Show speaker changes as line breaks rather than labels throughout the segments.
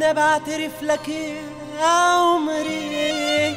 وانا بعترف لك يا عمري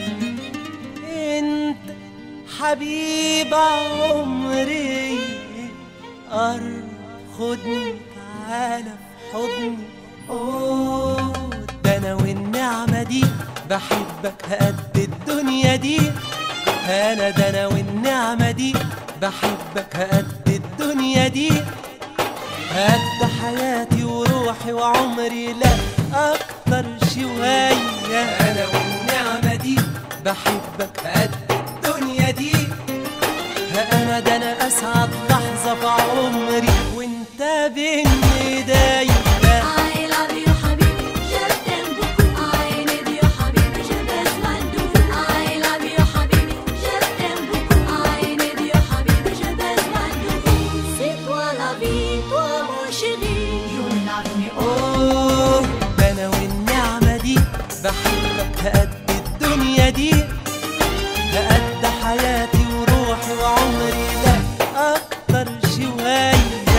انت حبيب عمري. قرب خدني تعالى في حضني. اوه ده انا والنعمة دي بحبك قد الدنيا دي. انا ده انا والنعمة دي بحبك قد الدنيا دي. قد حياتي وروحي وعمري لا اكتر شوية. انا والنعمة دي بحبك قد الدنيا دي. انا ده انا اسعد لحظة في عمري وانت بين ايديا.
I love you حبيبي je t'aime beaucoup. I need you حبيبي j'ai besoin de vous. I love you حبيبي je t'aime beaucoup. I need you حبيبي j'ai besoin de vous. C'est toi la vie, toi mon chéri. You love me
اوه ده انا والنعمة دي بحبك قد الدنيا دي. قد حياتي وروحي وعمري لا اكتر شوية.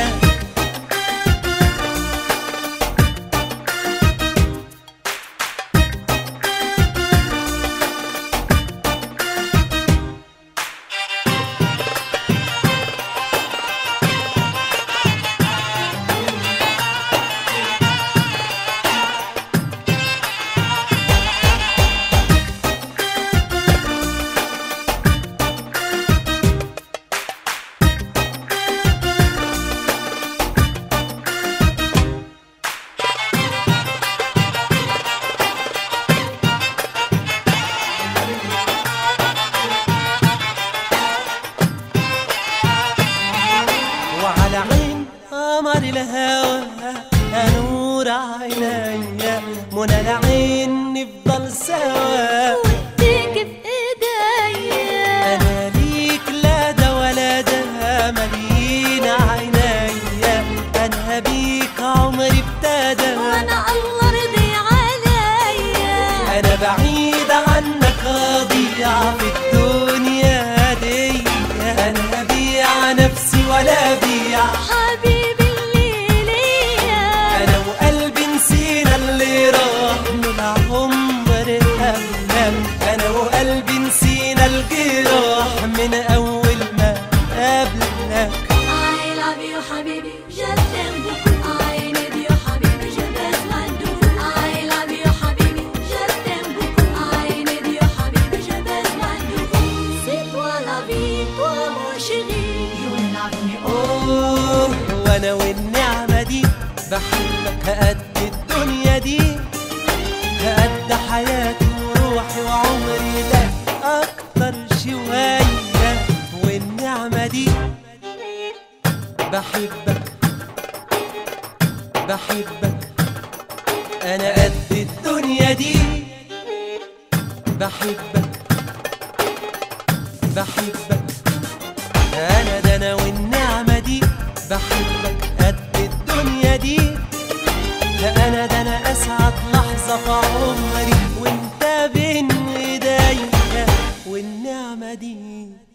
وعلى عين قمر الهوى نور عينيا منى العين نفضل سوا.
وإيديك في إيديا.
انا ليك لا ده ولا ده مليين عينيا. انا بيك عمري ابتدى
وأنا الله رضي عليا.
انا بعيد عنك اضيع في الدنيا دي. انا بيع نفسي ولا بيع
حبيبي اللي ليا.
انا وقلبي نسينا اللي راح من العمر أمام. انا وقلبي نسينا الجراح من اول ما قابلناك.
I love you حبيبي je t'aime beaucoup. I need you حبيبي j'ai besoin de vous. I love you حبيبي je t'aime beaucoup. I need you حبيبي j'ai besoin de vous. C'est toi la vie, toi mon chéri. You love me
اوه وانا والنعمة دي بحبك قد الدنيا دي. قد حياتي وروحي وعمري لا اكتر شوية. والنعمة دي بحبك انا قد الدنيا دي. بحبك انا ده انا والنعمة دي بحبك قد الدنيا دي. انا ده انا اسعد لحظة في عمري وانت بين ايديا. والنعمة دي